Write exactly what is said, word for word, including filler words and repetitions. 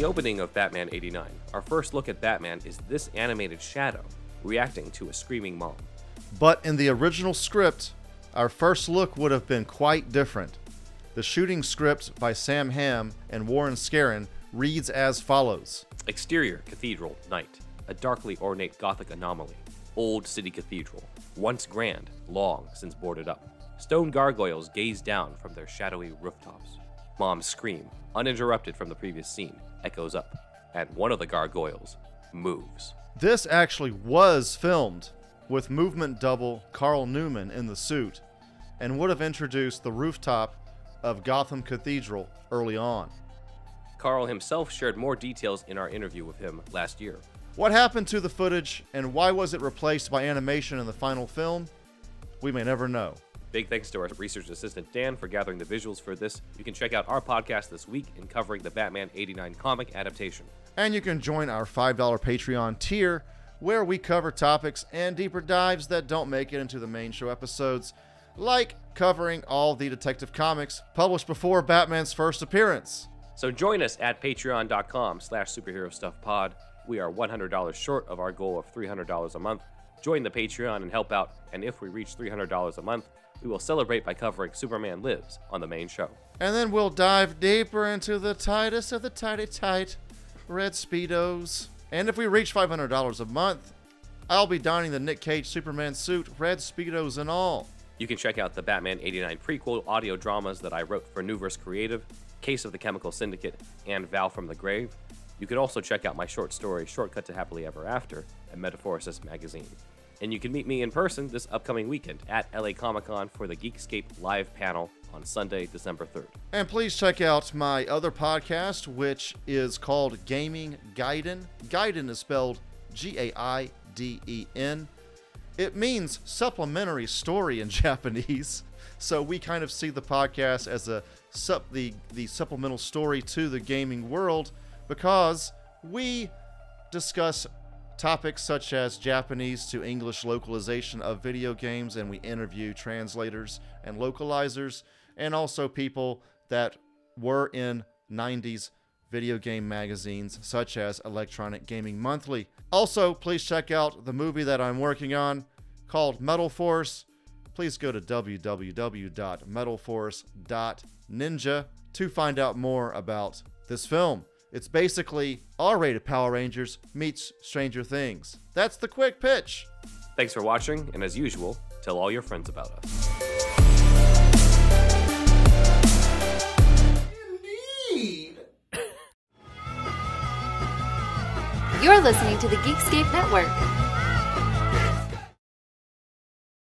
the opening of Batman eighty-nine, our first look at Batman is this animated shadow reacting to a screaming mom. But in the original script, our first look would have been quite different. The shooting script by Sam Hamm and Warren Scarron reads as follows. Exterior Cathedral, night. A darkly ornate Gothic anomaly. Old city cathedral. Once grand, long since boarded up. Stone gargoyles gaze down from their shadowy rooftops. Mom's scream, uninterrupted from the previous scene, echoes up, and one of the gargoyles moves. This actually was filmed with movement double Carl Newman in the suit, and would have introduced the rooftop of Gotham Cathedral early on. Carl himself shared more details in our interview with him last year. What happened to the footage, and why was it replaced by animation in the final film? We may never know. Big thanks to our research assistant Dan for gathering the visuals for this. You can check out our podcast this week in covering the Batman eighty-nine comic adaptation. And you can join our five dollars Patreon tier, where we cover topics and deeper dives that don't make it into the main show episodes, like covering all the Detective Comics published before Batman's first appearance. So join us at patreon.com slash superherostuffpod. We are one hundred dollars short of our goal of three hundred dollars a month. Join the Patreon and help out, and if we reach three hundred dollars a month, we will celebrate by covering Superman Lives on the main show. And then we'll dive deeper into the tightest of the tighty tight red Speedos. And if we reach five hundred dollars a month, I'll be donning the Nick Cage Superman suit, red Speedos and all. You can check out the Batman eighty-nine prequel audio dramas that I wrote for Newverse Creative, Case of the Chemical Syndicate, and Val from the Grave. You can also check out my short story, Shortcut to Happily Ever After, at Metaphorosis Magazine. And you can meet me in person this upcoming weekend at L A Comic Con for the Geekscape live panel on Sunday, December third. And please check out my other podcast, which is called Gaming Gaiden. Gaiden is spelled G A I D E N. It means supplementary story in Japanese. So we kind of see the podcast as a sup, the, the supplemental story to the gaming world, because we discuss topics such as Japanese to English localization of video games, and we interview translators and localizers, and also people that were in nineties video game magazines such as Electronic Gaming Monthly. Also, please check out the movie that I'm working on called Metal Force. Please go to w w w dot metal force dot ninja to find out more about this film. It's basically R-rated Power Rangers meets Stranger Things. That's the quick pitch. Thanks for watching, and as usual, tell all your friends about us. Indeed. You're listening to the Geekscape Network.